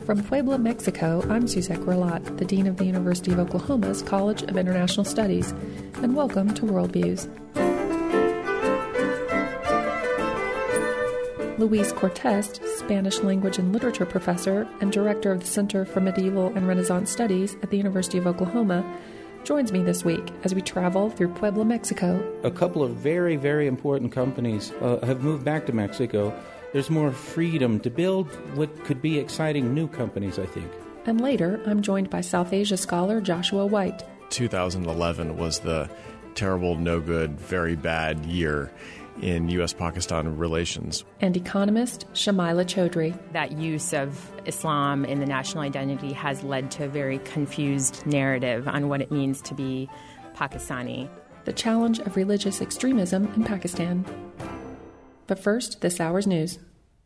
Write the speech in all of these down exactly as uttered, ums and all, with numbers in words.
From Puebla, Mexico, I'm Suzette Grillat, the Dean of the University of Oklahoma's College of International Studies, and welcome to Worldviews. Luis Cortest, Spanish language and literature professor and director of the Center for Medieval and Renaissance Studies at the University of Oklahoma, joins me this week as we travel through Puebla, Mexico. A couple of very, very important companies uh, have moved back to Mexico. There's more freedom to build what could be exciting new companies, I think. And later, I'm joined by South Asia scholar Joshua White. two thousand eleven was the terrible, no good, very bad year in U S Pakistan relations. And economist Shamila Chaudhry. That use of Islam in the national identity has led to a very confused narrative on what it means to be Pakistani. The challenge of religious extremism in Pakistan. But first, this hour's news.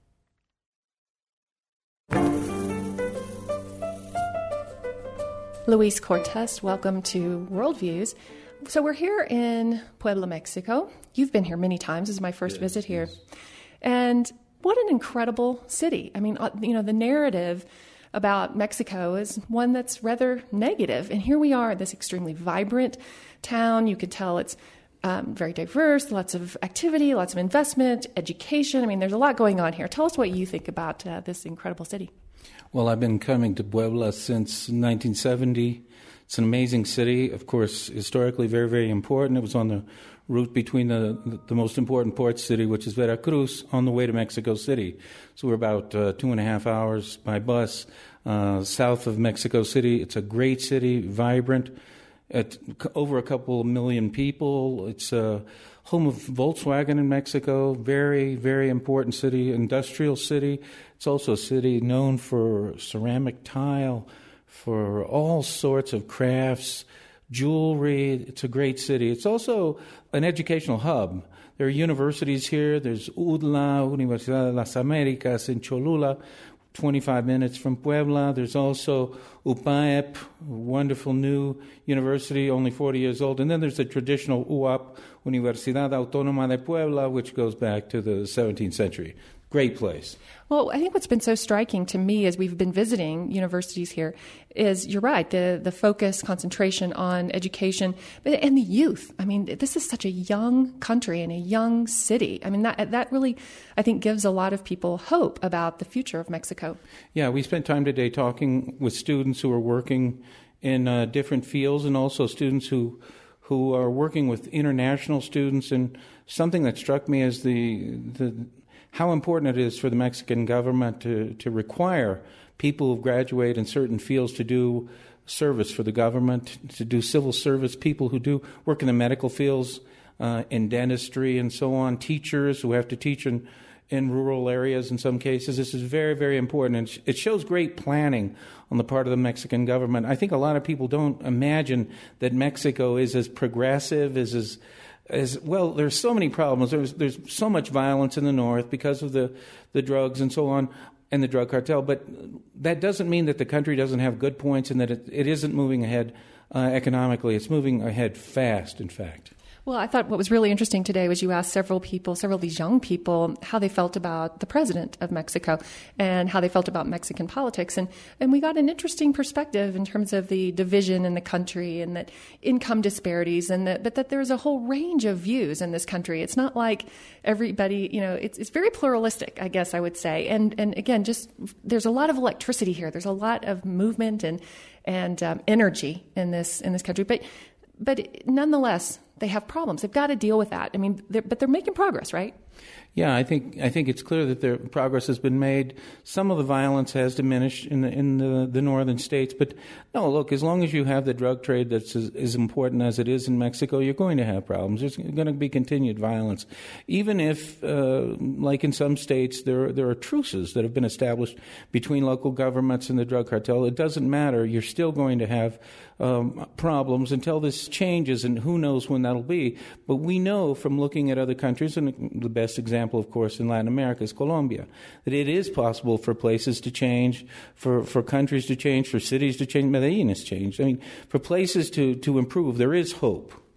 Luis Cortest, welcome to Worldviews. So we're here in Puebla, Mexico. You've been here many times. This is my first yes, visit here. Yes. And what an incredible city. I mean, you know, the narrative about Mexico is one that's rather negative. And here we are, this extremely vibrant town. You could tell it's um, very diverse, lots of activity, lots of investment, education. I mean, there's a lot going on here. Tell us what you think about uh, this incredible city. Well, I've been coming to Puebla since nineteen seventy. It's an amazing city, of course, historically very, very important. It was on the route between the the most important port city, which is Veracruz, on the way to Mexico City. So we're about uh, two and a half hours by bus uh, south of Mexico City. It's a great city, vibrant, at over a couple of million people. It's a home of Volkswagen in Mexico, very, very important city, industrial city. It's also a city known for ceramic tile, for all sorts of crafts, jewelry. It's a great city. It's also an educational hub. There are universities here. There's U D L A, Universidad de las Américas in Cholula, twenty-five minutes from Puebla. There's also U P A E P, a wonderful new university, only forty years old. And then there's the traditional U A P, Universidad Autónoma de Puebla, which goes back to the seventeenth century. Great place. Well, I think what's been so striking to me as we've been visiting universities here is, you're right, the, the focus, concentration on education, and the youth. I mean, this is such a young country and a young city. I mean, that that really, I think, gives a lot of people hope about the future of Mexico. Yeah, we spent time today talking with students who are working in uh, different fields, and also students who who are working with international students. And something that struck me is the the how important it is for the Mexican government to, to require people who graduate in certain fields to do service for the government, to do civil service, people who do work in the medical fields, uh, in dentistry and so on, teachers who have to teach in, in rural areas in some cases. This is very, very important. And it shows great planning on the part of the Mexican government. I think a lot of people don't imagine that Mexico is as progressive, is as As well, there's so many problems. There's there's so much violence in the north because of the, the drugs and so on, and the drug cartel. But that doesn't mean that the country doesn't have good points and that it, it isn't moving ahead uh, economically. It's moving ahead fast, in fact. Well, I thought what was really interesting today was you asked several people, several of these young people, how they felt about the president of Mexico and how they felt about Mexican politics. And, and we got an interesting perspective in terms of the division in the country and that income disparities, and that, but that there's a whole range of views in this country. It's not like everybody, you know, it's, it's very pluralistic, I guess I would say. And, and again, just there's a lot of electricity here. There's a lot of movement and, and um, energy in this, in this country. But, but nonetheless, they have problems. They've got to deal with that. I mean, they're, but they're making progress, right? Yeah, I think I think it's clear that the progress has been made. Some of the violence has diminished in the in the, the northern states, but no, look, as long as you have the drug trade that's as, as important as it is in Mexico, you're going to have problems. There's going to be continued violence, even if, uh, like in some states, there there are truces that have been established between local governments and the drug cartel. It doesn't matter. You're still going to have um, problems until this changes, and who knows when that'll be. But we know from looking at other countries, and the best example, of course, in Latin America is Colombia, that it is possible for places to change, for, for countries to change, for cities to change. Medellin has changed. I mean, for places to, to improve, there is hope.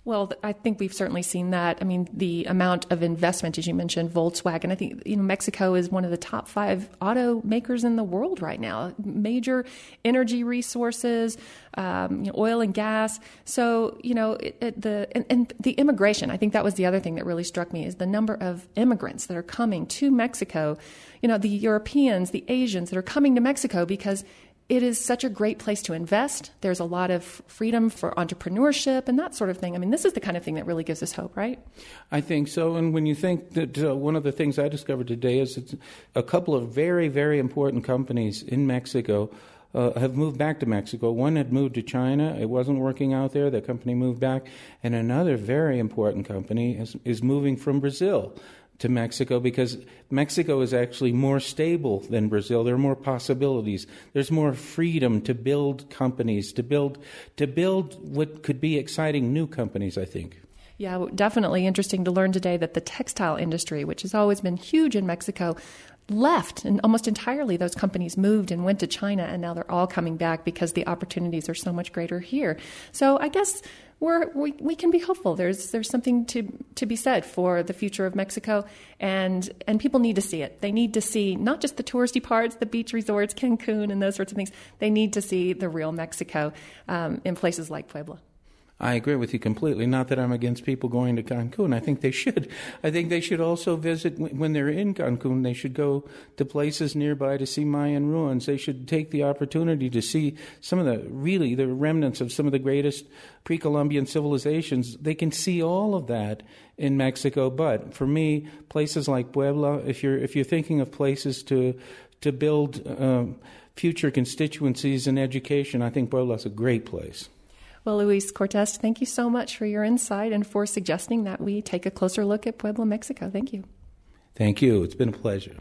Well, I think we've certainly seen that. I mean, the amount of investment, as you mentioned, Volkswagen. I think, you know, Mexico is one of the top five automakers in the world right now. Major energy resources, um, you know, oil and gas. So, you know, it, it, the and, and the immigration. I think that was the other thing that really struck me is the number of immigrants that are coming to Mexico. You know, the Europeans, the Asians that are coming to Mexico because it is such a great place to invest. There's a lot of freedom for entrepreneurship and that sort of thing. I mean, this is the kind of thing that really gives us hope, right? I think so. And when you think that uh, one of the things I discovered today is it's a couple of very, very important companies in Mexico uh, have moved back to Mexico. One had moved to China. It wasn't working out there. That company moved back. And another very important company is, is moving from Brazil to Mexico because Mexico is actually more stable than Brazil. There are more possibilities. There's more freedom to build companies, to build to build what could be exciting new companies, I think. Yeah, definitely interesting to learn today that the textile industry, which has always been huge in Mexico, left, and almost entirely those companies moved and went to China, and now they're all coming back because the opportunities are so much greater here. So I guess we're, we we can be hopeful. There's there's something to to be said for the future of Mexico, and and people need to see it. They need to see not just the touristy parts, the beach resorts, Cancun, and those sorts of things. They need to see the real Mexico um, in places like Puebla. I agree with you completely. Not that I'm against people going to Cancun. I think they should. I think they should also visit, when they're in Cancun, they should go to places nearby to see Mayan ruins. They should take the opportunity to see some of the, really, the remnants of some of the greatest pre-Columbian civilizations. They can see all of that in Mexico. But for me, places like Puebla, if you're if you're thinking of places to to build um, future constituencies in education, I think Puebla's a great place. Well, Luis Cortes, thank you so much for your insight and for suggesting that we take a closer look at Puebla, Mexico. Thank you. Thank you. It's been a pleasure.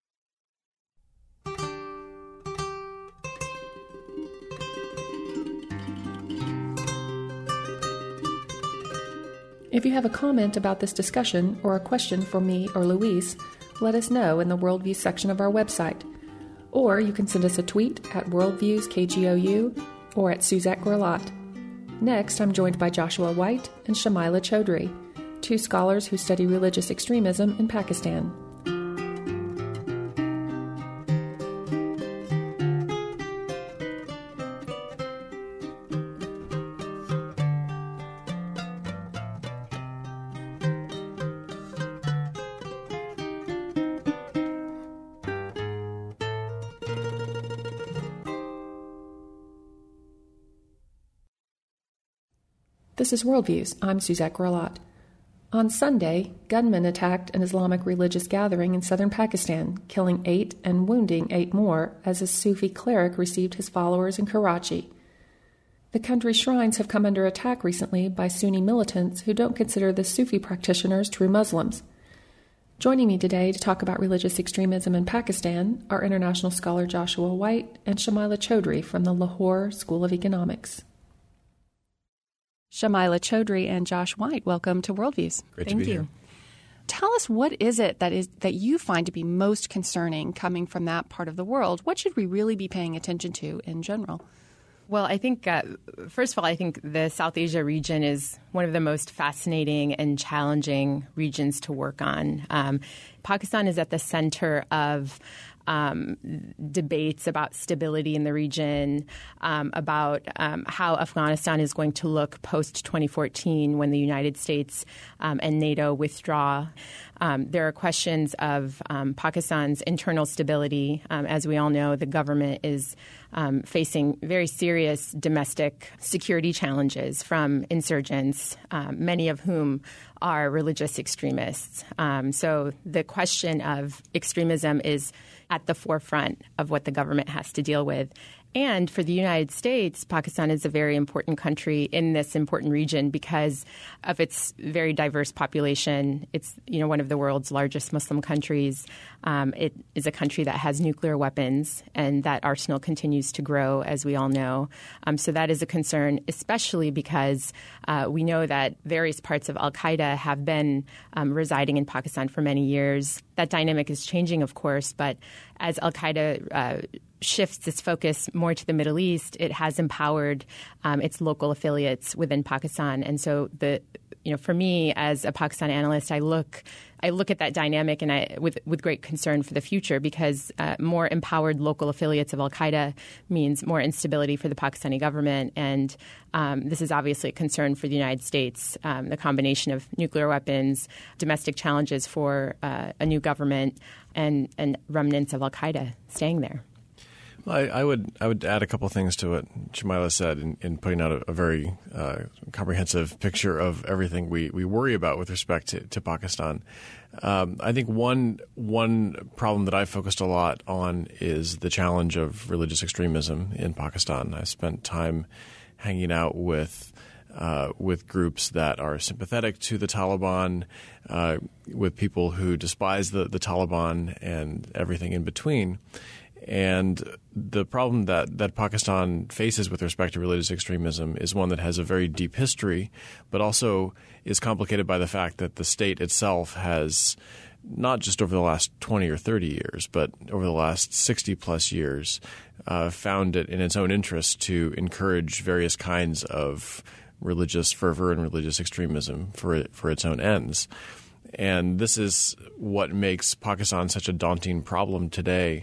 If you have a comment about this discussion or a question for me or Luis, let us know in the Worldview section of our website. Or you can send us a tweet at Worldviews K G O U or at Suzette Grelot. Next, I'm joined by Joshua White and Shamila Chaudhry, two scholars who study religious extremism in Pakistan. This is Worldviews. I'm Suzette Grelot. On Sunday, gunmen attacked an Islamic religious gathering in southern Pakistan, killing eight and wounding eight more as a Sufi cleric received his followers in Karachi. The country's shrines have come under attack recently by Sunni militants who don't consider the Sufi practitioners true Muslims. Joining me today to talk about religious extremism in Pakistan are international scholar Joshua White and Shamila Chaudhry from the Lahore School of Economics. Shamila Chaudhry and Josh White, welcome to Worldviews. Great Thank to be you. here. Tell us, what is it that is that you find to be most concerning coming from that part of the world? What should we really be paying attention to in general? Well, I think, uh, first of all, I think the South Asia region is one of the most fascinating and challenging regions to work on. Um, Pakistan is at the center of Um, debates about stability in the region, um, about um, how Afghanistan is going to look post twenty fourteen when the United States um, and NATO withdraw. Um, there are questions of um, Pakistan's internal stability. Um, as we all know, the government is um, facing very serious domestic security challenges from insurgents, um, many of whom are religious extremists. Um, so the question of extremism is at the forefront of what the government has to deal with. And for the United States, Pakistan is a very important country in this important region because of its very diverse population. It's, you know, one of the world's largest Muslim countries. Um, it is a country that has nuclear weapons, and that arsenal continues to grow, as we all know. Um, so that is a concern, especially because uh, we know that various parts of al-Qaeda have been um, residing in Pakistan for many years. That dynamic is changing, of course, but as al-Qaeda uh, shifts its focus more to the Middle East, it has empowered um, its local affiliates within Pakistan. And so the you know, for me as a Pakistan analyst, I look I look at that dynamic and I with with great concern for the future, because uh, more empowered local affiliates of al-Qaeda means more instability for the Pakistani government, and um, this is obviously a concern for the United States. Um, the combination of nuclear weapons, domestic challenges for uh, a new government, and and remnants of al-Qaeda staying there. I, I would I would add a couple things to what Shamila said in, in putting out a, a very uh, comprehensive picture of everything we, we worry about with respect to, to Pakistan. Um, I think one one problem that I focused a lot on is the challenge of religious extremism in Pakistan. I spent time hanging out with uh, with groups that are sympathetic to the Taliban, uh, with people who despise the, the Taliban, and everything in between. And the problem that, that Pakistan faces with respect to religious extremism is one that has a very deep history, but also is complicated by the fact that the state itself has, not just over the last twenty or thirty years, but over the last sixty plus years, uh, found it in its own interest to encourage various kinds of religious fervor and religious extremism for for its own ends. And this is what makes Pakistan such a daunting problem today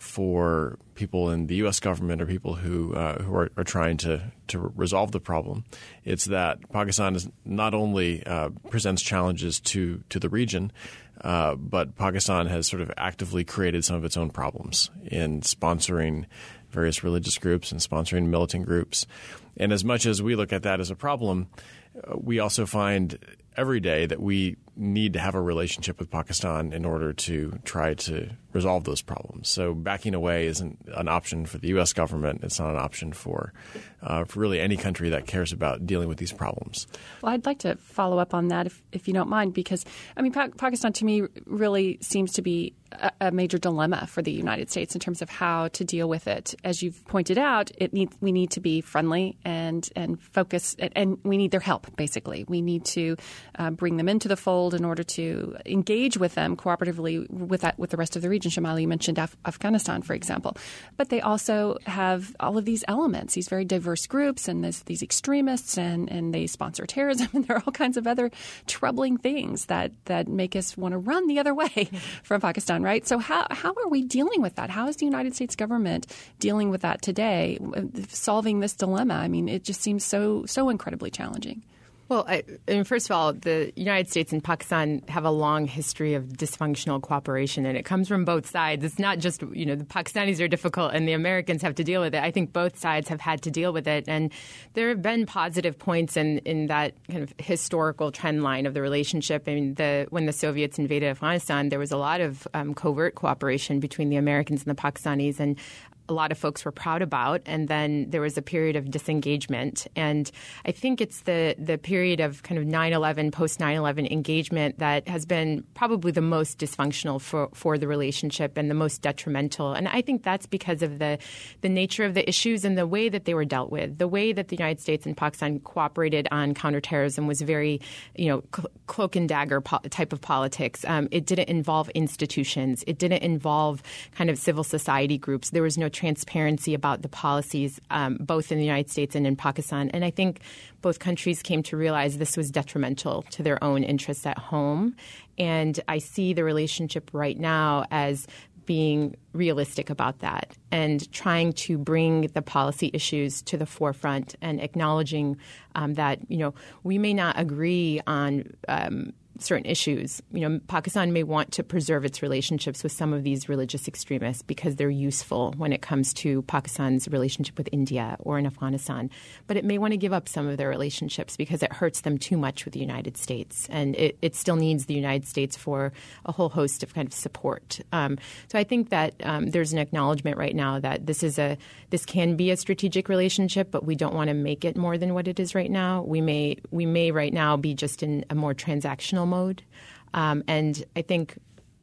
for people in the U S government or people who uh, who are, are trying to, to resolve the problem. It's that Pakistan is not only uh, presents challenges to, to the region, uh, but Pakistan has sort of actively created some of its own problems in sponsoring various religious groups and sponsoring militant groups. And as much as we look at that as a problem, uh, we also find every day that we need to have a relationship with Pakistan in order to try to resolve those problems. So backing away isn't an option for the U S government. It's not an option for, uh, for really any country that cares about dealing with these problems. Well, I'd like to follow up on that if, if you don't mind, because, I mean, pa- Pakistan to me really seems to be a, a major dilemma for the United States in terms of how to deal with it. As you've pointed out, it needs, we need to be friendly and, and focus, and, and we need their help, basically. We need to uh, bring them into the fold in order to engage with them cooperatively with that, with the rest of the region. Shamila, you mentioned Af- Afghanistan, for example. But they also have all of these elements, these very diverse groups and this, these extremists, and, and they sponsor terrorism, and there are all kinds of other troubling things that, that make us want to run the other way from Pakistan, right? So how, how are we dealing with that? How is the United States government dealing with that today, solving this dilemma? I mean, it just seems so so incredibly challenging. Well, I, I mean, first of all, the United States and Pakistan have a long history of dysfunctional cooperation, and it comes from both sides. It's not just, you know, the Pakistanis are difficult and the Americans have to deal with it. I think both sides have had to deal with it. And there have been positive points in, in that kind of historical trend line of the relationship. I mean, the, when the Soviets invaded Afghanistan, there was a lot of um, covert cooperation between the Americans and the Pakistanis, and a lot of folks were proud about. And then there was a period of disengagement. And I think it's the, the period of kind of nine eleven, post nine eleven engagement that has been probably the most dysfunctional for, for the relationship and the most detrimental. And I think that's because of the, the nature of the issues and the way that they were dealt with. The way that the United States and Pakistan cooperated on counterterrorism was very, you know, cl- cloak and dagger po- type of politics. Um, it didn't involve institutions. It didn't involve kind of civil society groups. There was no transparency about the policies, um, both in the United States and in Pakistan. And I think both countries came to realize this was detrimental to their own interests at home. And I see the relationship right now as being realistic about that and trying to bring the policy issues to the forefront and acknowledging um, that, you know, we may not agree on um, certain issues. You know, Pakistan may want to preserve its relationships with some of these religious extremists because they're useful when it comes to Pakistan's relationship with India or in Afghanistan. But it may want to give up some of their relationships because it hurts them too much with the United States. And it, it still needs the United States for a whole host of kind of support. Um, so I think that um, there's an acknowledgement right now that this is a this can be a strategic relationship, but we don't want to make it more than what it is right now. We may we may right now be just in a more transactional mode. Um, and I think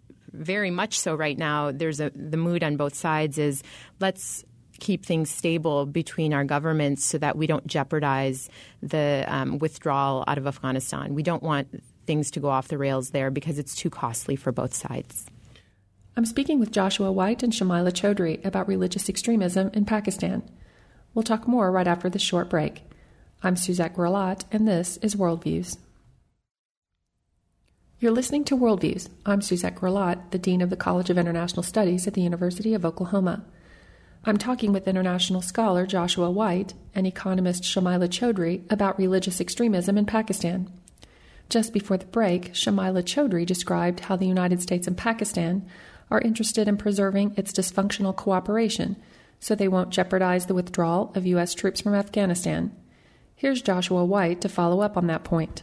very much so right now, there's a the mood on both sides is let's keep things stable between our governments so that we don't jeopardize the um, withdrawal out of Afghanistan. We don't want things to go off the rails there because it's too costly for both sides. I'm speaking with Joshua White and Shamila Chaudhry about religious extremism in Pakistan. We'll talk more right after this short break. I'm Suzette Grillat, and this is Worldviews. You're listening to Worldviews. I'm Suzette Grillat, the Dean of the College of International Studies at the University of Oklahoma. I'm talking with international scholar Joshua White and economist Shamila Chaudhry about religious extremism in Pakistan. Just before the break, Shamila Chaudhry described how the United States and Pakistan are interested in preserving its dysfunctional cooperation so they won't jeopardize the withdrawal of U S troops from Afghanistan. Here's Joshua White to follow up on that point.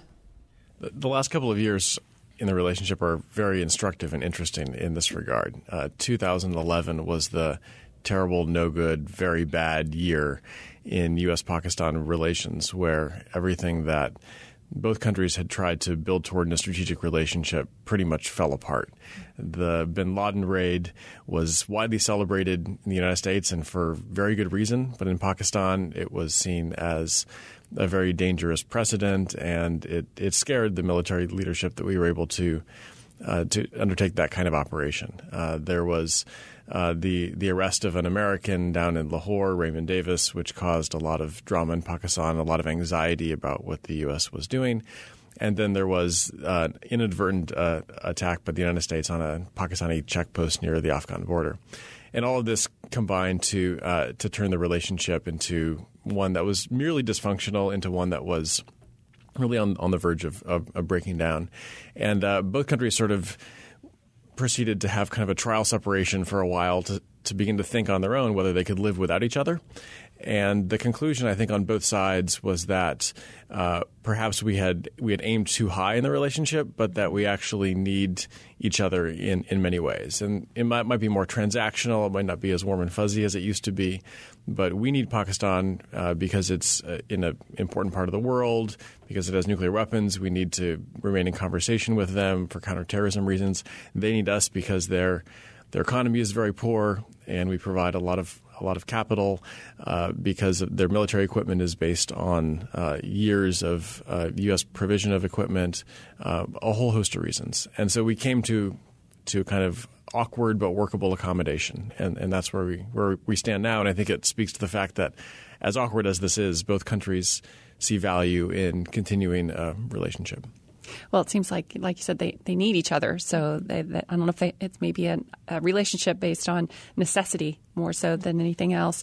The last couple of years in the relationship are very instructive and interesting in this regard. Uh, two thousand eleven was the terrible, no good, very bad year in U S Pakistan relations, where everything that both countries had tried to build toward in a strategic relationship pretty much fell apart. The bin Laden raid was widely celebrated in the United States, and for very good reason, but in Pakistan it was seen as a very dangerous precedent, and it, it scared the military leadership that we were able to uh, to undertake that kind of operation. Uh, there was uh, the the arrest of an American down in Lahore, Raymond Davis, which caused a lot of drama in Pakistan, a lot of anxiety about what the U S was doing. And then there was uh, an inadvertent uh, attack by the United States on a Pakistani check post near the Afghan border. And all of this combined to uh, to turn the relationship into one that was merely dysfunctional into one that was really on, on the verge of, of, of breaking down. And uh, both countries sort of proceeded to have kind of a trial separation for a while to, to begin to think on their own whether they could live without each other. And the conclusion, I think, on both sides was that uh, perhaps we had we had aimed too high in the relationship, but that we actually need each other in, in many ways. And it might, might be more transactional. It might not be as warm and fuzzy as it used to be. But we need Pakistan uh, because it's uh, in an important part of the world, because it has nuclear weapons. We need to remain in conversation with them for counterterrorism reasons. They need us because their their economy is very poor, and we provide a lot of a lot of capital uh, because their military equipment is based on uh, years of uh, U S provision of equipment, uh, a whole host of reasons. And so we came to to kind of awkward but workable accommodation, and, and that's where we where we stand now. And I think it speaks to the fact that, as awkward as this is, both countries see value in continuing a relationship. Well, it seems like, like you said, they, they need each other. So they, they, I don't know if they, it's maybe a, a relationship based on necessity more so than anything else.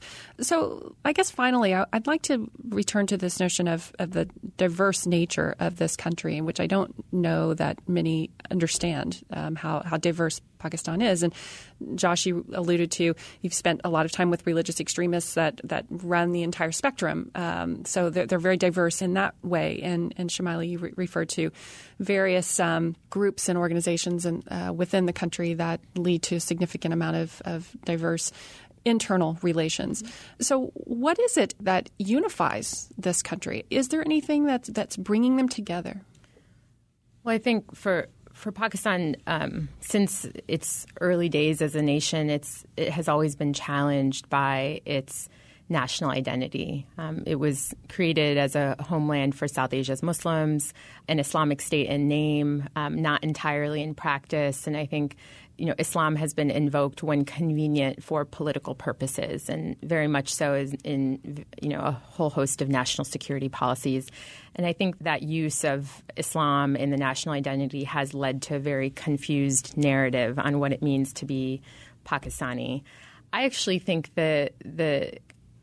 So I guess finally, I, I'd like to return to this notion of, of the diverse nature of this country, in which I don't know that many understand um, how, how diverse Pakistan is. And Josh, you alluded to, you've spent a lot of time with religious extremists that, that run the entire spectrum. Um, so they're, they're very diverse in that way. And, and Shamila, you re- referred to various um, groups and organizations and, uh, within the country that lead to a significant amount of, of diverse internal relations. So what is it that unifies this country? Is there anything that's, that's bringing them together? Well, I think for for Pakistan, um, since its early days as a nation, it's it has always been challenged by its national identity. Um, it was created as a homeland for South Asia's Muslims, an Islamic state in name, um, not entirely in practice. And I think, you know, Islam has been invoked when convenient for political purposes, and very much so is in, you know, a whole host of national security policies. And I think that use of Islam in the national identity has led to a very confused narrative on what it means to be Pakistani. I actually think that the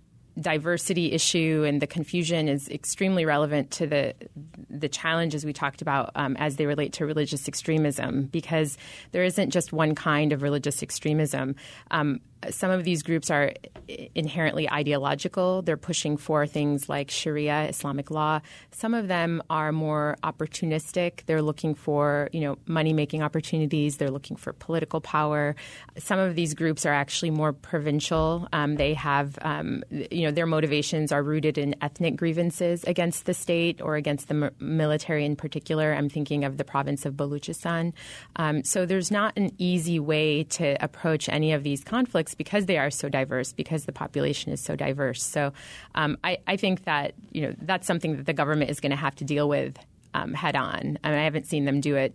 diversity issue and the confusion is extremely relevant to the the challenges we talked about um, as they relate to religious extremism, because there isn't just one kind of religious extremism. Um, some of these groups are inherently ideological. They're pushing for things like Sharia, Islamic law. Some of them are more opportunistic. They're looking for, you know, money-making opportunities. They're looking for political power. Some of these groups are actually more provincial. Um, they have, um, you know, their motivations are rooted in ethnic grievances against the state or against the m- military in particular. I'm thinking of the province of Baluchistan. Um, so there's not an easy way to approach any of these conflicts because they are so diverse, because the population is so diverse. So um, I, I think that, you know, that's something that the government is going to have to deal with um, head on. I mean, I haven't seen them do it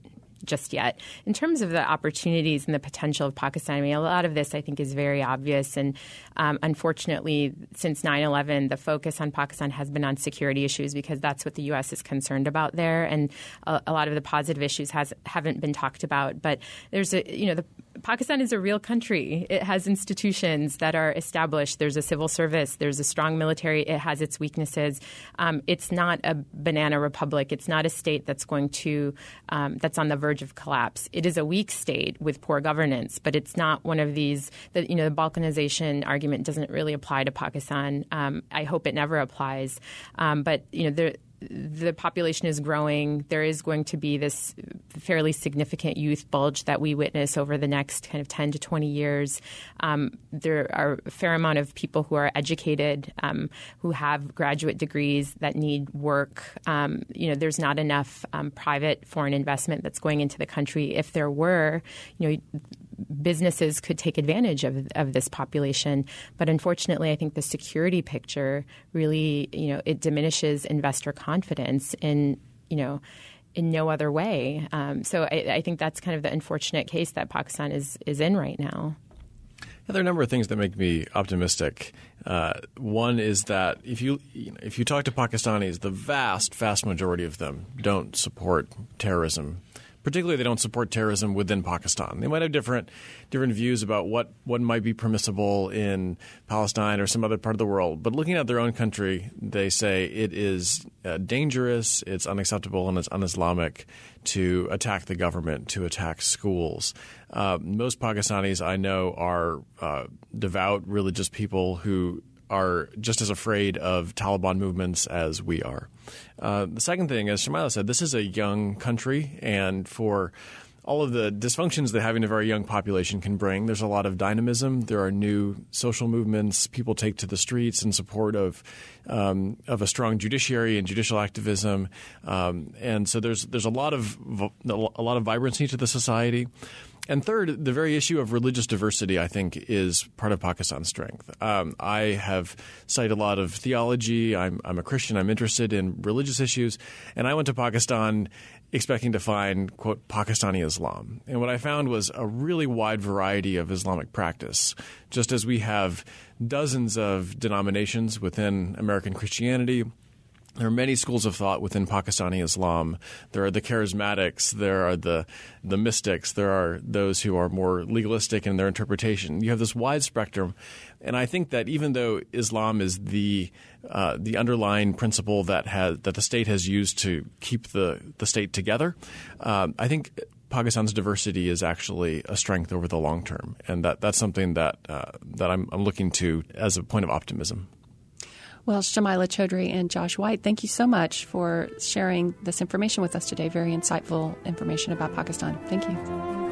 just yet. In terms of the opportunities and the potential of Pakistan, I mean, a lot of this I think is very obvious. And um, unfortunately, since nine eleven, the focus on Pakistan has been on security issues because that's what the U S is concerned about there. And a, a lot of the positive issues has haven't been talked about. But there's a, you know, the Pakistan is a real country. It has institutions that are established. There's a civil service. There's a strong military. It has its weaknesses. Um, it's not a banana republic. It's not a state that's going to um, that's on the verge of collapse. It is a weak state with poor governance, but it's not one of these. That you know, the Balkanization argument doesn't really apply to Pakistan. Um, I hope it never applies. Um, but you know, there. The population is growing. There is going to be this fairly significant youth bulge that we witness over the next kind of ten to twenty years. Um, there are a fair amount of people who are educated, um, who have graduate degrees that need work. Um, you know, there's not enough um, private foreign investment that's going into the country. If there were, you know, businesses could take advantage of, of this population. But unfortunately, I think the security picture really, you know, it diminishes investor confidence in, you know, in no other way. Um, so I, I think that's kind of the unfortunate case that Pakistan is, is in right now. There are a number of things that make me optimistic. Uh, one is that if you, you know, if you talk to Pakistanis, the vast, vast majority of them don't support terrorism. Particularly, they don't support terrorism within Pakistan. They might have different different views about what, what might be permissible in Palestine or some other part of the world. But looking at their own country, they say it is uh, dangerous, it's unacceptable, and it's un-Islamic to attack the government, to attack schools. Uh, most Pakistanis I know are uh, devout religious people who are just as afraid of Taliban movements as we are. Uh, the second thing, as Shamila said, this is a young country, and for all of the dysfunctions that having a very young population can bring, there's a lot of dynamism. There are new social movements. People take to the streets in support of um, of a strong judiciary and judicial activism, um, and so there's there's a lot of a lot of vibrancy to the society. And third, the very issue of religious diversity, I think, is part of Pakistan's strength. Um, I have studied a lot of theology. I'm, I'm a Christian. I'm interested in religious issues. And I went to Pakistan expecting to find, quote, Pakistani Islam. And what I found was a really wide variety of Islamic practice. Just as we have dozens of denominations within American Christianity, there are many schools of thought within Pakistani Islam. There are the charismatics, there are the the mystics, there are those who are more legalistic in their interpretation. You have this wide spectrum, and I think that even though Islam is the uh, the underlying principle that has that the state has used to keep the the state together, um, I think Pakistan's diversity is actually a strength over the long term, and that that's something that uh, that I'm, I'm looking to as a point of optimism. Well, Shamila Chaudhry and Josh White, thank you so much for sharing this information with us today. Very insightful information about Pakistan. Thank you.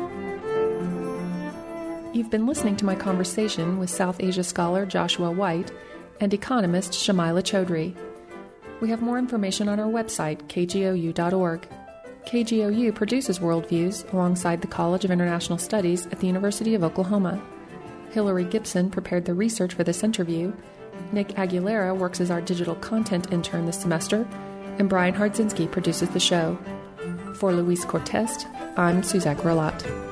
You've been listening to my conversation with South Asia scholar Joshua White and economist Shamila Chaudhry. We have more information on our website, k g o u dot org. K G O U produces Worldviews alongside the College of International Studies at the University of Oklahoma. Hillary Gibson prepared the research for this interview. Nick Aguilera works as our digital content intern this semester, and Brian Hardzinski produces the show. For Luis Cortez, I'm Suzette Grolat.